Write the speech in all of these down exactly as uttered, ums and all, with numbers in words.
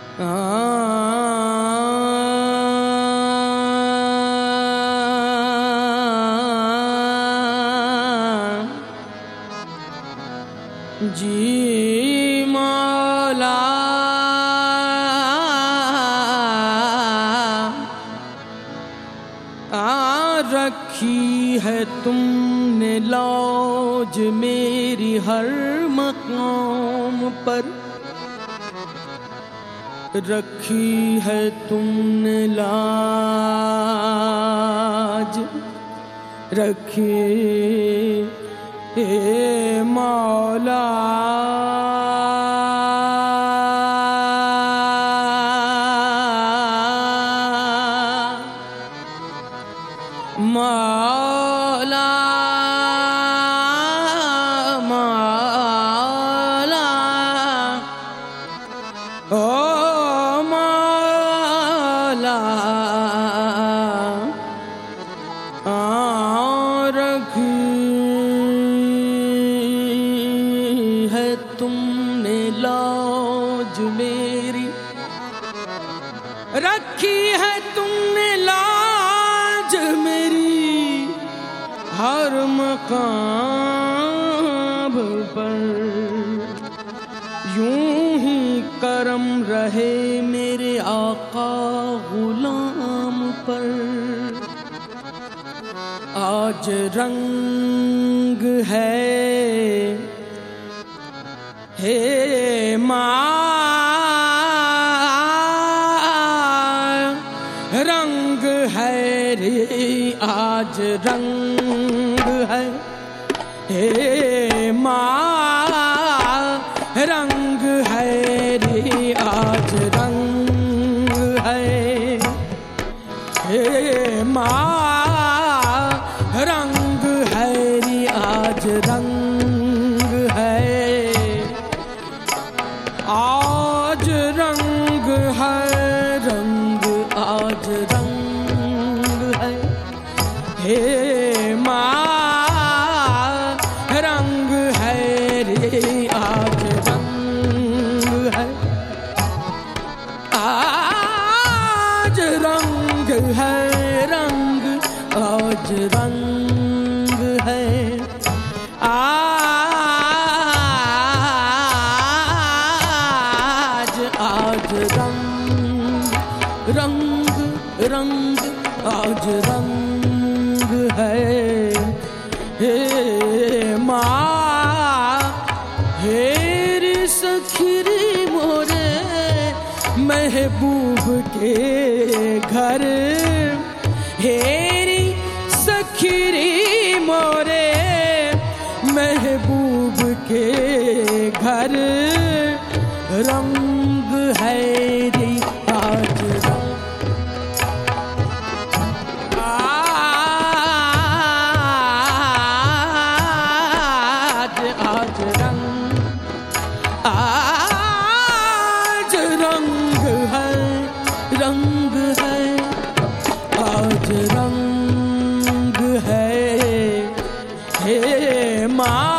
जी मौला आ रखी है तुमने लौज मेरी हर मकाम पर, रखी है तुमने लाज, रखी ए मौला मौला मौला ओ मौला आ रखी है तुमने लौज मेरी, रखी है तुमने लाज मेरी हर मकाम पर, यूं ही करम रहे मेरे आका गुलाम पर। आज रंग है हे माँ, रंग है रे आज रंग है हे माँ, रंग है रे आज रंग है हे माँ, रंग है रे आज रंग है, आज रंग है रंग आज रंग है हे माँ, रंग है रे आज रंग है, आज रंग है रंग आज रंग है, आज आज रंग रंग रंग आज रंग है हे माँ, हेरी सखीरी मोरे महबूब के घर, हेरी सखीरी मोरे महबूब के घर, रंग है रे आज रंग, आज आज रंग, आज रंग है रंग है आज रंग है हे माँ,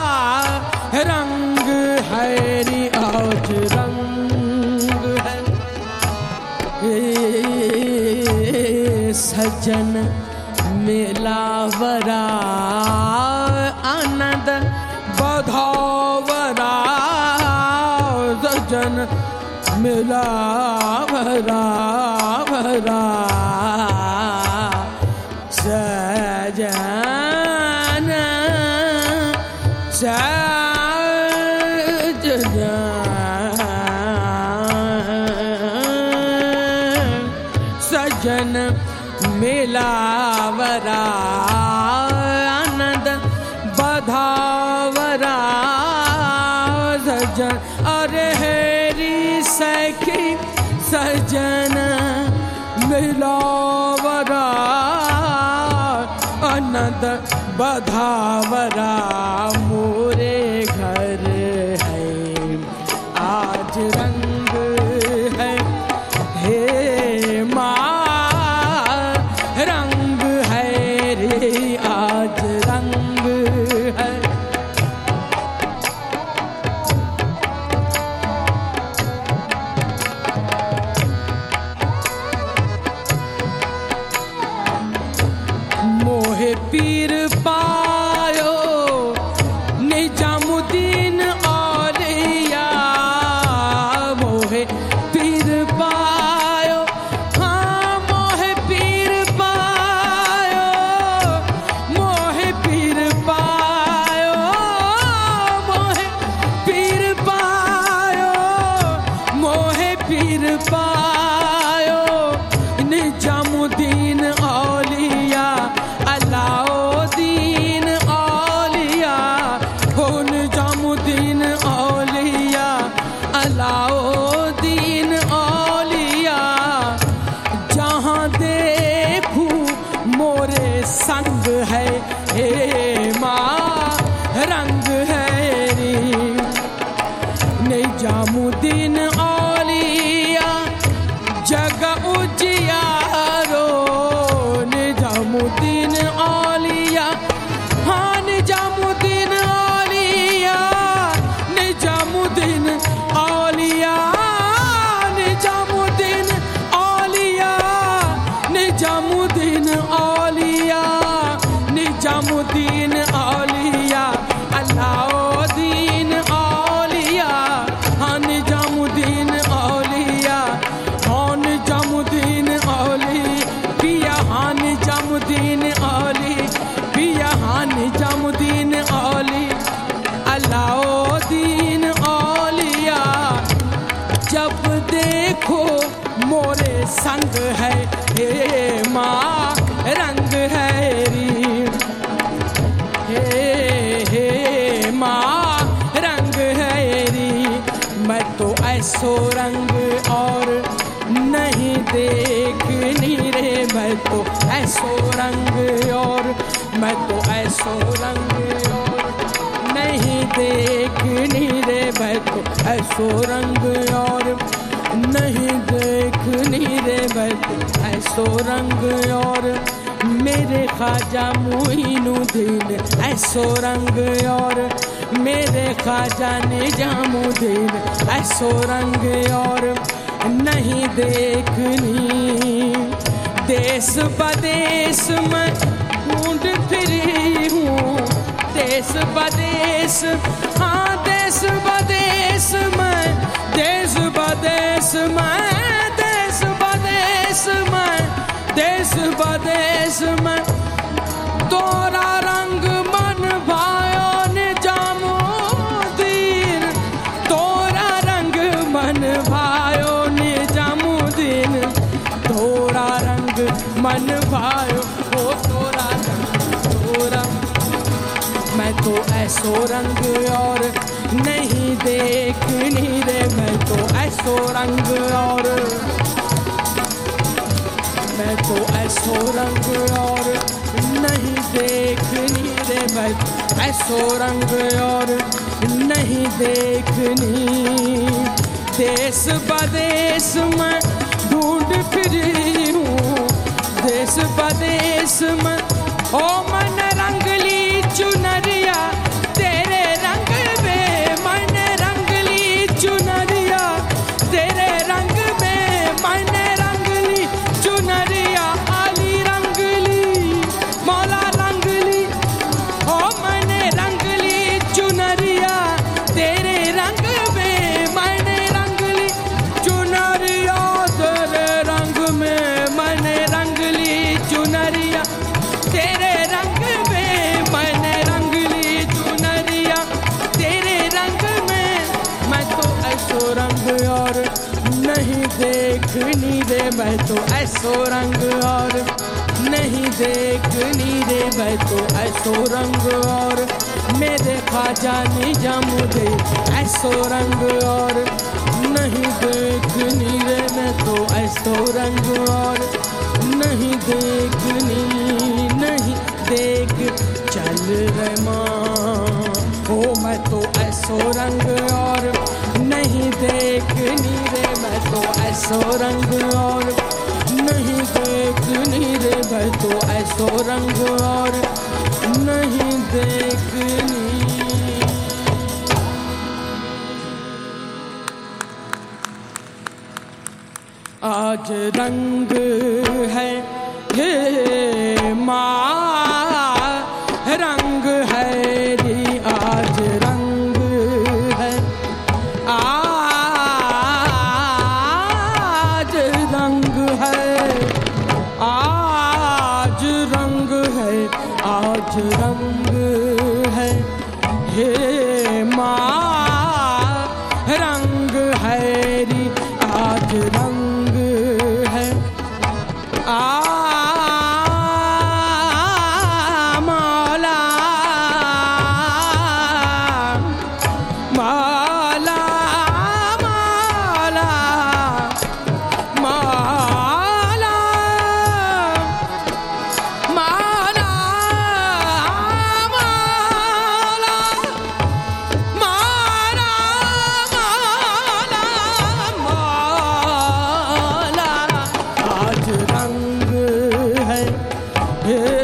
रंग है रे आज रंग है हे सजन मिलावरा आनंद बधावरा, सजन मिलावरा भरा सजन सजन सजन मिलावरा आनंद बधावरा, सजन अरे हेरी सखी सजन मिलावरा आनंद बधावरा, मोरे घर है आज रंग है हे माँ, रंग है रे आज रंग है, पायो, हाँ मोहे पीर पायो, मोहे पीर पायो, मोहे पीर पायो, मोहे पीर पायो। निजामुद्दीन औलिया अलाउद्दीन औलिया, हो निजामुद्दीन औलिया अलाउद्दीन औलिया। जहाँ देखूं मोरे संग है, हे माँ रंग है री। निजामुद्दीन औलिया जग उजियारो, निजामुद्दीन औलिया, हाँ निजामुद्दीन औलिया, निजामुद्दीन औलिया, निजामुद्दीन औलिया, निजामुद्दीन औलिया, निजामुद्दीन औलिया अलाउद्दीन औलिया, हाँ निजामुद्दीन औलिया, हाँ निजामुद्दीन औली पिया, हाँ निजामुद्दीन औली पिया, हाँ निजामुद्दीन औली अलाउद्दीन औलिया। जब देखो मोरे संग है, हे माँ रंग है री, हे हे माँ रंग है री। मैं तो ऐसो रंग और नहीं देखनी रे, मैं तो ऐसो रंग और मैं तो ऐसो रंग और नहीं देखनी रे, मैं तो ऐसो रंग और नहीं देखनी रे, मैं तो ऐसो रंग और। मेरे ख्वाजा मोइनुद्दीन ऐसो रंग और, मेरे ख्वाजा निजामुद्दीन ऐसो रंग और नहीं देखनी। देश बदेश में ढूंढ फिरी हूँ, देश बदेश, हाँ देश बदेश में, देश बदेश में, देश बदेश में, देश बदेश में। तोरा रंग मन भायो निजामुद्दीन, तोरा रंग मन भायो निजामुद्दीन, तोरा रंग मन भायो, ओ तोरा रंग तोरा। मैं तो ऐसो रंग और नहीं देखनी रे, मैं तो ऐसो रंग और, मैं तो ऐसो रंग और नहीं देखनी रे, मैं तो ऐसो रंग और नहीं देखनी। देश बदेश में ढूंढ फिरी हूँ, देश बदेश में। ओ मन रंगली चुनरिया तेरे रंग में, मन रंगली चुनरिया तेरे रंग में, मन रंगली चुनरिया आली रंगली मौला रंगली। ओ मन रंगली चुनरिया तेरे रंग में, मन रंगली चुनरिया तेरे रंग में, मन रंगली चुनरिया तेरे रंग में, मन रंगली चुनरिया तेरे रंग में। मैं तो ऐसो रंग और नहीं देखनी रे, मैं तो ऐसो रंग और नहीं देखनी रे, मैं तो ऐसो रंग और। मेरे ख्वाजा निजामुद्दीन ऐसो रंग और नहीं देखनी रे, मैं तो ऐसो रंग और नहीं देखनी, नहीं देख चल रे माँ। ओ मैं तो ऐसो रंग और नहीं देखनी रे, मैं तो ऐसो रंग और नहीं देखनी रे, मैं तो ऐसो रंग और नहीं देखनी। आज रंग है हे माँ, रंग है री, आज रंग है। आ रंग है, आज रंग है, आज रंग है, हे माँ रंग है री, आज रंग है। आ मौला मौला मौला मौला मौला मौला मौला मौला, आज रंग है, हे